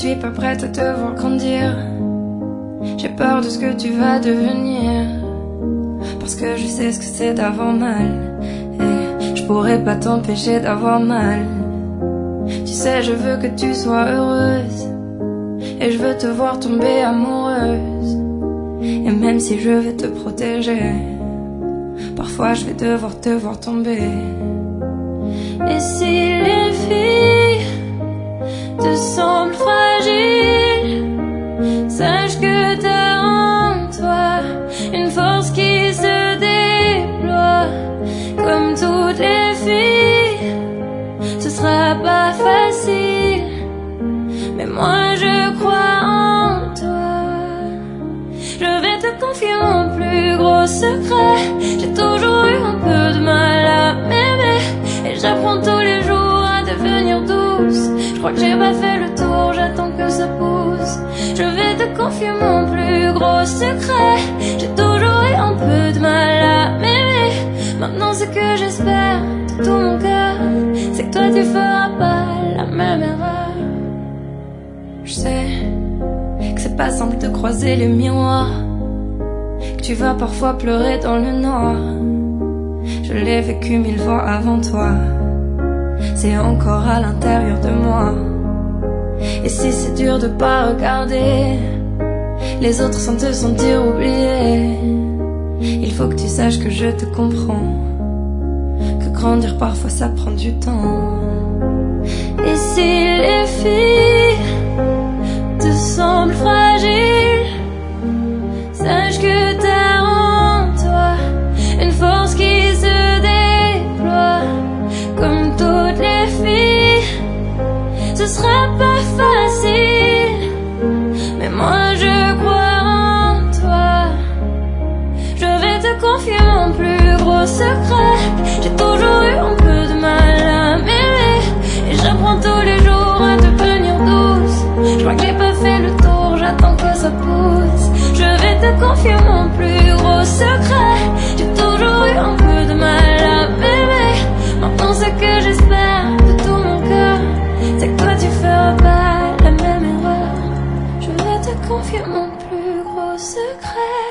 suis pas prête à te voir grandir. J'ai peur de ce que tu vas devenir, parce que je sais ce que c'est d'avoir mal, et je pourrais pas t'empêcher d'avoir mal. Tu sais, je veux que tu sois heureuse, et je veux te voir tomber amoureuse. Et même si je vais te protéger, parfois je vais devoir te voir tomber. Et si les filles te semblent fragiles, sache que t'as en toi une force qui se déploie. Comme toutes les filles, ce sera pas facile, mais moi je crois en toi. Je vais te confier mon plus gros secret. J'ai toujours eu un peu de mal à m'aimer, et j'apprends tous les jours à devenir douce. Je crois que j'ai pas fait le tour, j'attends que ça pousse. Je vais te confier mon plus gros secret. J'ai toujours eu un peu de mal à m'aimer. Maintenant ce que j'espère de tout mon cœur, c'est que toi tu feras pas la même erreur. Je sais que c'est pas simple de croiser les miroirs, que tu vas parfois pleurer dans le noir. Je l'ai vécu 1000 fois avant toi, c'est encore à l'intérieur de moi. Et si c'est dur de pas regarder les autres sans te sentir oublié, il faut que tu saches que je te comprends, que grandir parfois ça prend du temps. Et si les filles te semblent fragiles, sache que t'as en toi une force qui se déploie. Comme toutes les filles, ce sera pas facile, mais moi je crois en toi. Je vais te confier mon plus gros secret. J'ai toujours eu un peu de mal à m'aimer, et j'apprends tous les jours à devenir douce. Je crois que j'ai pas fait le tour, j'attends que ça pousse. Je vais te confier mon plus gros secret. J'ai toujours eu un peu de mal à m'aimer. Maintenant ce que j'espère de tout mon cœur, c'est que toi tu feras pas la même erreur. Je vais te confier mon plus gros secret.